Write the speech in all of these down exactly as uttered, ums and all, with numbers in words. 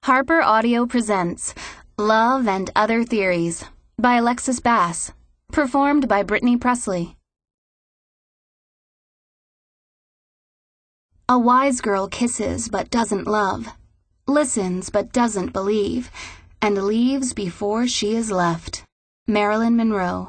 Harper Audio presents Love and Other Theories by Alexis Bass, performed by Brittany Presley. A wise girl kisses but doesn't love, listens but doesn't believe, and leaves before she is left. Marilyn Monroe.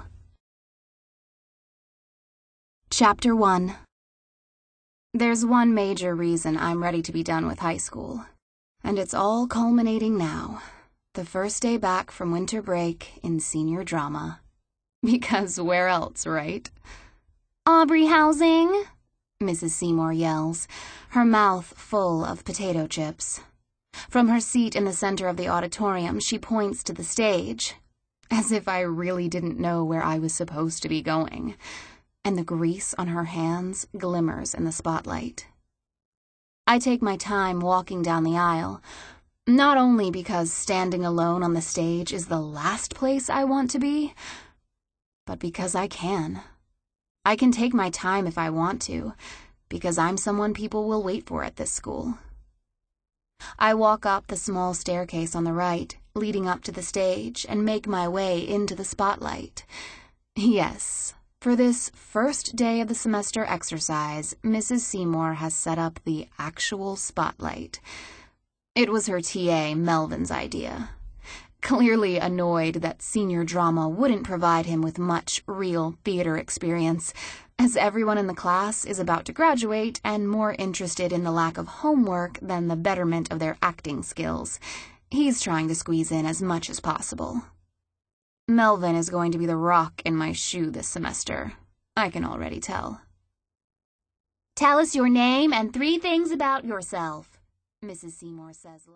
Chapter one. There's one major reason I'm ready to be done with high school. And it's all culminating now, the first day back from winter break in senior drama. Because where else, right? "Aubrey Housing," Missus Seymour yells, her mouth full of potato chips. From her seat in the center of the auditorium, she points to the stage, as if I really didn't know where I was supposed to be going, and the grease on her hands glimmers in the spotlight. I take my time walking down the aisle, not only because standing alone on the stage is the last place I want to be, but because I can. I can take my time if I want to, because I'm someone people will wait for at this school. I walk up the small staircase on the right, leading up to the stage, and make my way into the spotlight. Yes. For this first day of the semester exercise, Missus Seymour has set up the actual spotlight. It was her T A, Melvin's idea. Clearly annoyed that senior drama wouldn't provide him with much real theater experience, as everyone in the class is about to graduate and more interested in the lack of homework than the betterment of their acting skills. He's trying to squeeze in as much as possible. Melvin is going to be the rock in my shoe this semester. I can already tell. "Tell us your name and three things about yourself," Missus Seymour says.